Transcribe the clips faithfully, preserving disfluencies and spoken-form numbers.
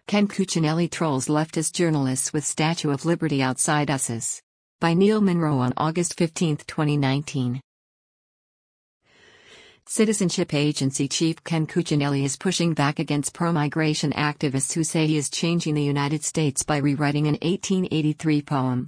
Ken Cuccinelli trolls leftist journalists with Statue of Liberty outside U S S. By Neil Monroe on August fifteenth, twenty nineteen. Citizenship Agency Chief Ken Cuccinelli is pushing back against pro-migration activists who say he is changing the United States by rewriting an eighteen eighty-three poem.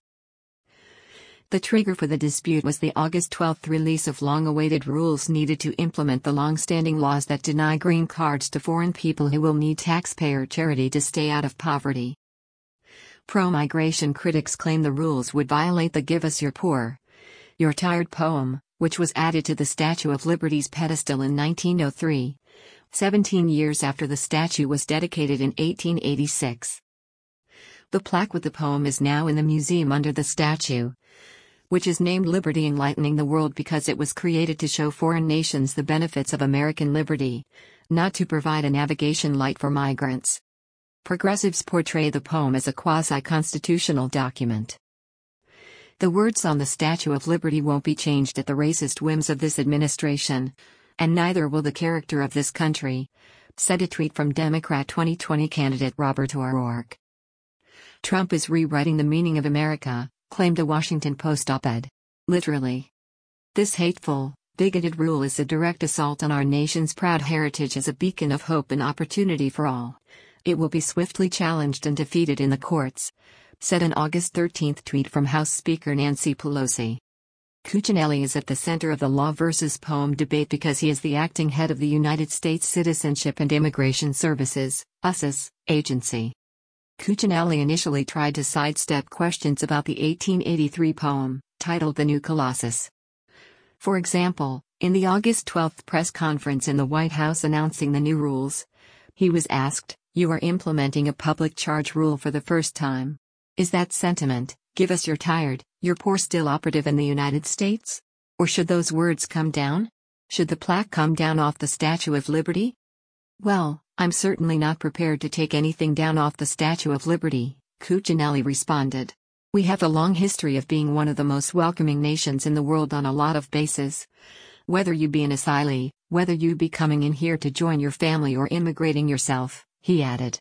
The trigger for the dispute was the August twelfth release of long-awaited rules needed to implement the long-standing laws that deny green cards to foreign people who will need taxpayer charity to stay out of poverty. Pro-migration critics claim the rules would violate the Give Us Your Poor, You're Tired poem, which was added to the Statue of Liberty's pedestal in nineteen oh three, seventeen years after the statue was dedicated in eighteen eighty-six. The plaque with the poem is now in the museum under the statue, which is named Liberty Enlightening the World because it was created to show foreign nations the benefits of American liberty, not to provide a navigation light for migrants. Progressives portray the poem as a quasi-constitutional document. The words on the Statue of Liberty won't be changed at the racist whims of this administration, and neither will the character of this country, said a tweet from Democrat twenty twenty candidate Robert O'Rourke. Trump is rewriting the meaning of America, claimed a Washington Post op-ed. Literally. This hateful, bigoted rule is a direct assault on our nation's proud heritage as a beacon of hope and opportunity for all. It will be swiftly challenged and defeated in the courts, said an August thirteenth tweet from House Speaker Nancy Pelosi. Cuccinelli is at the center of the law versus poem debate because he is the acting head of the United States Citizenship and Immigration Services, U S S, agency. Cuccinelli initially tried to sidestep questions about the eighteen eighty-three poem, titled The New Colossus. For example, in the August twelfth press conference in the White House announcing the new rules, he was asked, "You are implementing a public charge rule for the first time. Is that sentiment, give us your tired, your poor still operative in the United States? Or should those words come down? Should the plaque come down off the Statue of Liberty?" "Well, I'm certainly not prepared to take anything down off the Statue of Liberty," Cuccinelli responded. "We have a long history of being one of the most welcoming nations in the world on a lot of bases. Whether you be an asylee, whether you be coming in here to join your family or immigrating yourself," he added.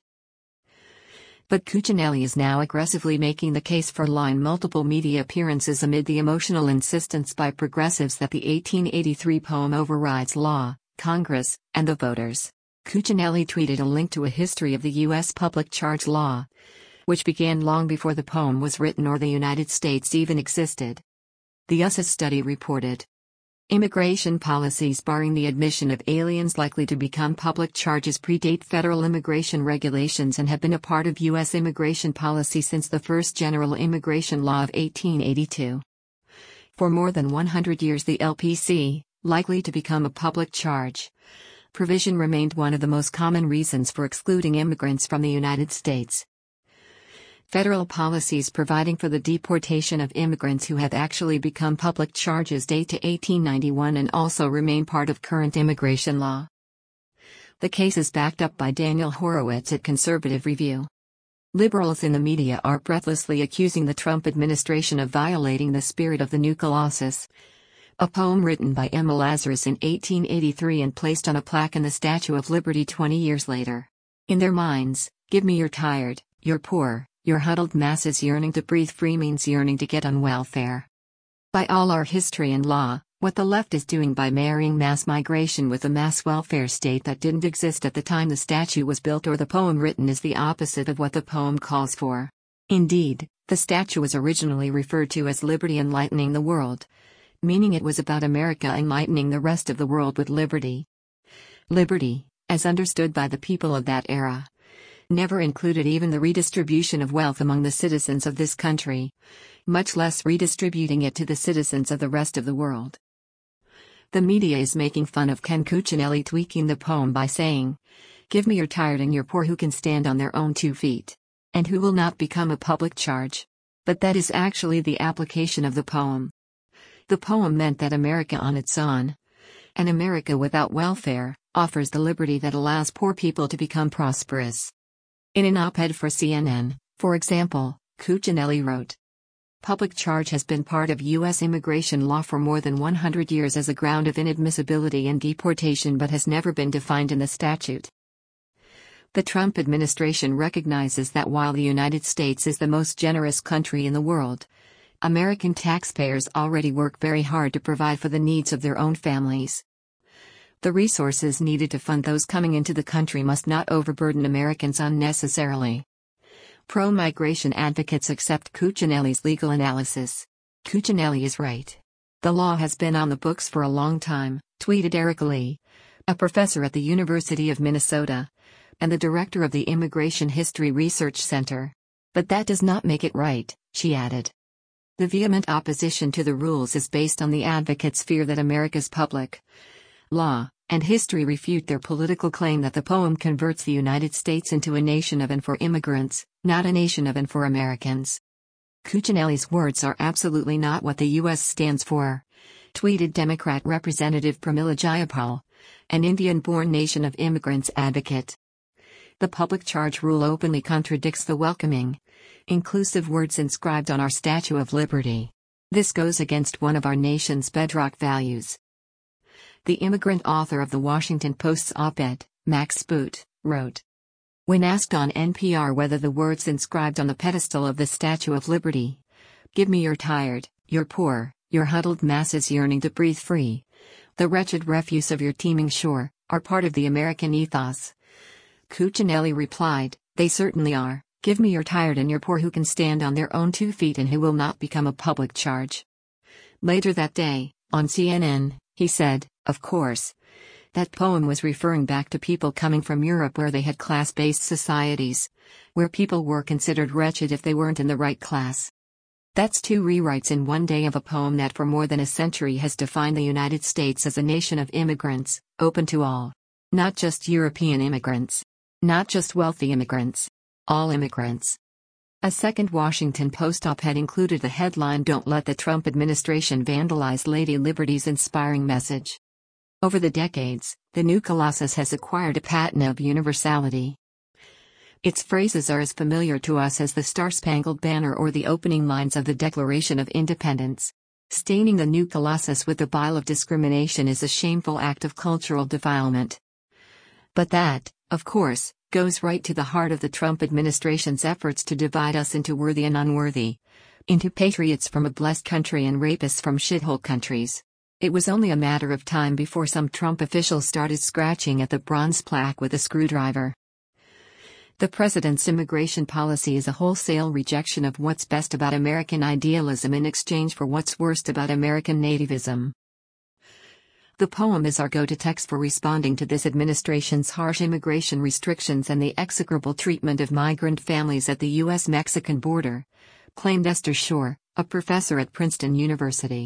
But Cuccinelli is now aggressively making the case for law in multiple media appearances amid the emotional insistence by progressives that the eighteen eighty-three poem overrides law, Congress, and the voters. Cuccinelli tweeted a link to a history of the U S public charge law, which began long before the poem was written or the United States even existed. The U S S study reported, "Immigration policies barring the admission of aliens likely to become public charges predate federal immigration regulations and have been a part of U S immigration policy since the first general immigration law of eighteen eighty-two. For more than one hundred years the L P C, likely to become a public charge, provision remained one of the most common reasons for excluding immigrants from the United States. Federal policies providing for the deportation of immigrants who have actually become public charges date to eighteen ninety-one and also remain part of current immigration law." The case is backed up by Daniel Horowitz at Conservative Review. Liberals in the media are breathlessly accusing the Trump administration of violating the spirit of the New Colossus, a poem written by Emma Lazarus in eighteen eighty-three and placed on a plaque in the Statue of Liberty twenty years later. In their minds, give me your tired, your poor, your huddled masses yearning to breathe free means yearning to get on welfare. By all our history and law, what the left is doing by marrying mass migration with a mass welfare state that didn't exist at the time the statue was built or the poem written is the opposite of what the poem calls for. Indeed, the statue was originally referred to as Liberty Enlightening the World, meaning it was about America enlightening the rest of the world with liberty. Liberty, as understood by the people of that era, never included even the redistribution of wealth among the citizens of this country, much less redistributing it to the citizens of the rest of the world. The media is making fun of Ken Cuccinelli tweaking the poem by saying, "Give me your tired and your poor who can stand on their own two feet, and who will not become a public charge." But that is actually the application of the poem. The poem meant that America on its own, an America without welfare, offers the liberty that allows poor people to become prosperous. In an op-ed for C N N, for example, Cuccinelli wrote, "Public charge has been part of U S immigration law for more than one hundred years as a ground of inadmissibility and deportation but has never been defined in the statute. The Trump administration recognizes that while the United States is the most generous country in the world, American taxpayers already work very hard to provide for the needs of their own families. The resources needed to fund those coming into the country must not overburden Americans unnecessarily. Pro-migration advocates accept Cuccinelli's legal analysis. Cuccinelli is right. The law has been on the books for a long time, tweeted Erica Lee, a professor at the University of Minnesota, and the director of the Immigration History Research Center. But that does not make it right, she added. The vehement opposition to the rules is based on the advocates' fear that America's public law and history refute their political claim that the poem converts the United States into a nation of and for immigrants, not a nation of and for Americans. Cuccinelli's words are absolutely not what the U S stands for, tweeted Democrat Representative Pramila Jayapal, an Indian-born nation of immigrants advocate. The public charge rule openly contradicts the welcoming, inclusive words inscribed on our Statue of Liberty. This goes against one of our nation's bedrock values. The immigrant author of the Washington Post's op-ed, Max Boot, wrote, when asked on N P R whether the words inscribed on the pedestal of the Statue of Liberty, "Give me your tired, your poor, your huddled masses yearning to breathe free, the wretched refuse of your teeming shore," are part of the American ethos, Cuccinelli replied, "They certainly are. Give me your tired and your poor who can stand on their own two feet and who will not become a public charge." Later that day, on C N N, he said, of course, that poem was referring back to people coming from Europe where they had class-based societies, where people were considered wretched if they weren't in the right class. That's two rewrites in one day of a poem that for more than a century has defined the United States as a nation of immigrants, open to all. Not just European immigrants. Not just wealthy immigrants. All immigrants. A second Washington Post op-ed included the headline, "Don't let the Trump administration vandalize Lady Liberty's inspiring message." Over the decades, the new Colossus has acquired a patina of universality. Its phrases are as familiar to us as the Star-Spangled Banner or the opening lines of the Declaration of Independence. Staining the new Colossus with the bile of discrimination is a shameful act of cultural defilement. But that, of course, goes right to the heart of the Trump administration's efforts to divide us into worthy and unworthy, into patriots from a blessed country and rapists from shithole countries. It was only a matter of time before some Trump officials started scratching at the bronze plaque with a screwdriver. The president's immigration policy is a wholesale rejection of what's best about American idealism in exchange for what's worst about American nativism. The poem is our go-to text for responding to this administration's harsh immigration restrictions and the execrable treatment of migrant families at the U S Mexican border, claimed Esther Shore, a professor at Princeton University.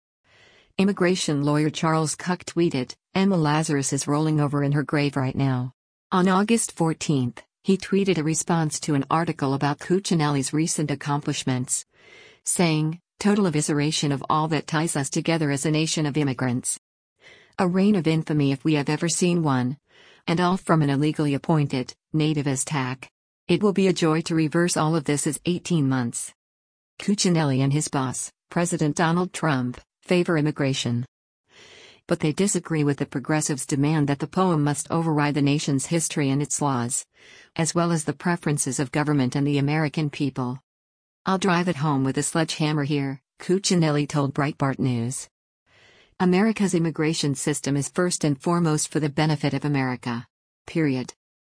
Immigration lawyer Charles Kuck tweeted, "Emma Lazarus is rolling over in her grave right now." On August fourteenth, he tweeted a response to an article about Cuccinelli's recent accomplishments, saying, "Total evisceration of all that ties us together as a nation of immigrants. A reign of infamy if we have ever seen one, and all from an illegally appointed, nativist hack. It will be a joy to reverse all of this as eighteen months." Cuccinelli and his boss, President Donald Trump, favor immigration. But they disagree with the progressives' demand that the poem must override the nation's history and its laws, as well as the preferences of government and the American people. "I'll drive it home with a sledgehammer here," Cuccinelli told Breitbart News. America's immigration system is first and foremost for the benefit of America. Period.